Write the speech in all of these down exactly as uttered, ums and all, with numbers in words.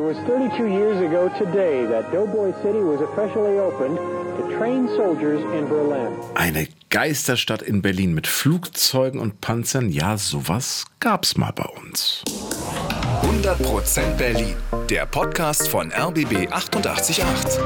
was thirty-two years ago today that Doughboy City was officially opened to train soldiers in Berlin. Eine Geisterstadt in Berlin mit Flugzeugen und Panzern, ja, sowas gab's mal bei uns. hundert Prozent Berlin, der Podcast von R B B achtundachtzig Komma acht.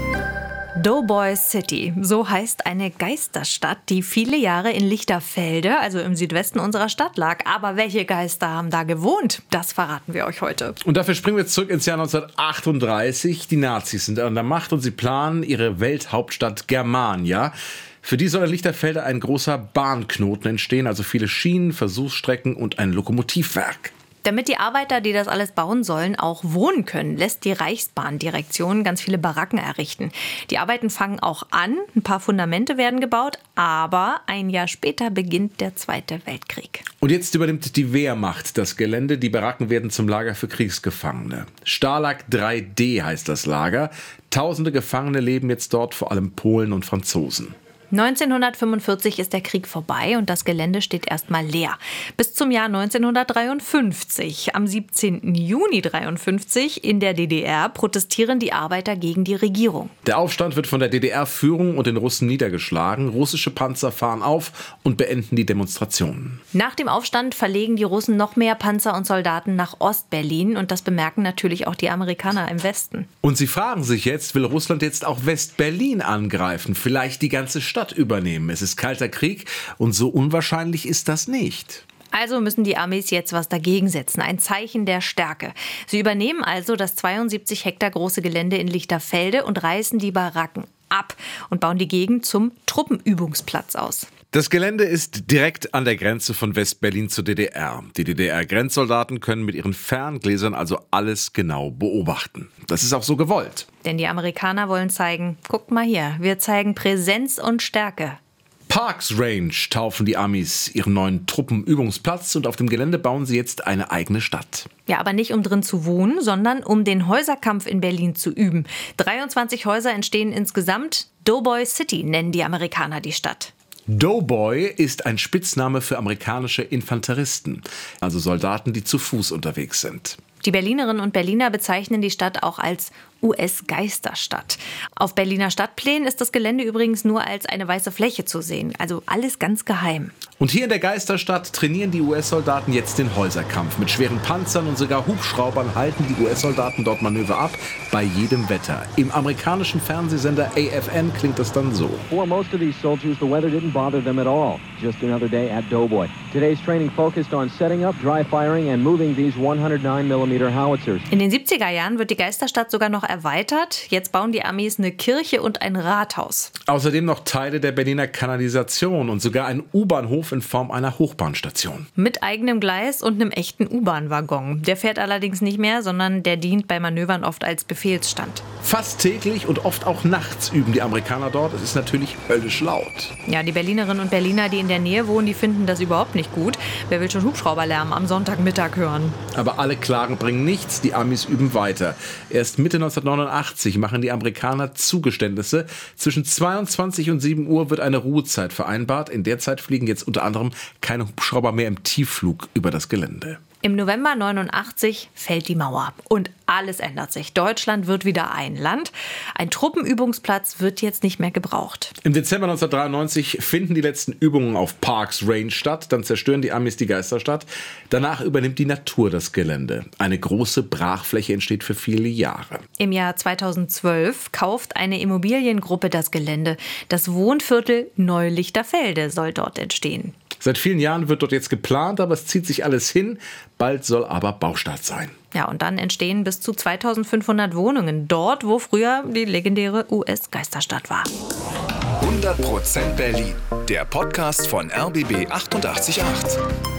Doughboy City, so heißt eine Geisterstadt, die viele Jahre in Lichterfelde, also im Südwesten unserer Stadt lag. Aber welche Geister haben da gewohnt? Das verraten wir euch heute. Und dafür springen wir zurück ins Jahr neunzehnhundertachtunddreißig. Die Nazis sind an der Macht und sie planen ihre Welthauptstadt Germania. Für die soll in Lichterfelde ein großer Bahnknoten entstehen, also viele Schienen, Versuchsstrecken und ein Lokomotivwerk. Damit die Arbeiter, die das alles bauen sollen, auch wohnen können, lässt die Reichsbahndirektion ganz viele Baracken errichten. Die Arbeiten fangen auch an, ein paar Fundamente werden gebaut, aber ein Jahr später beginnt der Zweite Weltkrieg. Und jetzt übernimmt die Wehrmacht das Gelände. Die Baracken werden zum Lager für Kriegsgefangene. Stalag drei D heißt das Lager. Tausende Gefangene leben jetzt dort, vor allem Polen und Franzosen. neunzehnhundertfünfundvierzig ist der Krieg vorbei und das Gelände steht erstmal leer. Bis zum Jahr neunzehnhundertdreiundfünfzig. Am siebzehnten Juni dreiundfünfzig in der D D R protestieren die Arbeiter gegen die Regierung. Der Aufstand wird von der D D R-Führung und den Russen niedergeschlagen. Russische Panzer fahren auf und beenden die Demonstrationen. Nach dem Aufstand verlegen die Russen noch mehr Panzer und Soldaten nach Ostberlin und das bemerken natürlich auch die Amerikaner im Westen. Und sie fragen sich jetzt, will Russland jetzt auch West-Berlin angreifen? Vielleicht die ganze Stadt übernehmen. Es ist kalter Krieg und so unwahrscheinlich ist das nicht. Also müssen die Amis jetzt was dagegen setzen, ein Zeichen der Stärke. Sie übernehmen also das zweiundsiebzig Hektar große Gelände in Lichterfelde und reißen die Baracken ab und bauen die Gegend zum Truppenübungsplatz aus. Das Gelände ist direkt an der Grenze von West-Berlin zur D D R. Die D D R-Grenzsoldaten können mit ihren Ferngläsern also alles genau beobachten. Das ist auch so gewollt. Denn die Amerikaner wollen zeigen, guckt mal hier, wir zeigen Präsenz und Stärke. Parks Range taufen die Amis ihren neuen Truppenübungsplatz und auf dem Gelände bauen sie jetzt eine eigene Stadt. Ja, aber nicht um drin zu wohnen, sondern um den Häuserkampf in Berlin zu üben. dreiundzwanzig Häuser entstehen insgesamt. Doughboy City nennen die Amerikaner die Stadt. Doughboy ist ein Spitzname für amerikanische Infanteristen, also Soldaten, die zu Fuß unterwegs sind. Die Berlinerinnen und Berliner bezeichnen die Stadt auch als U S-Geisterstadt. Auf Berliner Stadtplänen ist das Gelände übrigens nur als eine weiße Fläche zu sehen, also alles ganz geheim. Und hier in der Geisterstadt trainieren die U S-Soldaten jetzt den Häuserkampf. Mit schweren Panzern und sogar Hubschraubern halten die U S-Soldaten dort Manöver ab, bei jedem Wetter. Im amerikanischen Fernsehsender A F N klingt das dann so. For most of these soldiers, the weather didn't bother them at all. Just another day at Doughboy. Today's training focused on setting up, dry firing and moving these one oh nine millimeter howitzers. In den siebziger Jahren wird die Geisterstadt sogar noch erweitert. Jetzt bauen die Amis eine Kirche und ein Rathaus. Außerdem noch Teile der Berliner Kanalisation und sogar ein U-Bahnhof in Form einer Hochbahnstation. Mit eigenem Gleis und einem echten U-Bahn-Waggon. Der fährt allerdings nicht mehr, sondern der dient bei Manövern oft als Befehlsstand. Fast täglich und oft auch nachts üben die Amerikaner dort. Es ist natürlich höllisch laut. Ja, die Berlinerinnen und Berliner, die in der Nähe wohnen, die finden das überhaupt nicht gut. Wer will schon Hubschrauberlärm am Sonntagmittag hören? Aber alle Klagen bringen nichts. Die Amis üben weiter. Erst Mitte neunzehnhundertneunundachtzig machen die Amerikaner Zugeständnisse. Zwischen zweiundzwanzig und sieben Uhr wird eine Ruhezeit vereinbart. In der Zeit fliegen jetzt unter anderem keine Hubschrauber mehr im Tiefflug über das Gelände. Im November neunundachtzig fällt die Mauer und alles ändert sich. Deutschland wird wieder ein Land. Ein Truppenübungsplatz wird jetzt nicht mehr gebraucht. Im Dezember neunzehnhundertdreiundneunzig finden die letzten Übungen auf Parks Range statt. Dann zerstören die Amis die Geisterstadt. Danach übernimmt die Natur das Gelände. Eine große Brachfläche entsteht für viele Jahre. Im Jahr zweitausendzwölf kauft eine Immobiliengruppe das Gelände. Das Wohnviertel Neu-Lichterfelde soll dort entstehen. Seit vielen Jahren wird dort jetzt geplant, aber es zieht sich alles hin. Bald soll aber Baustart sein. Ja, und dann entstehen bis zu zweitausendfünfhundert Wohnungen dort, wo früher die legendäre U S-Geisterstadt war. hundert Prozent Berlin, der Podcast von R B B achtundachtzig Komma acht.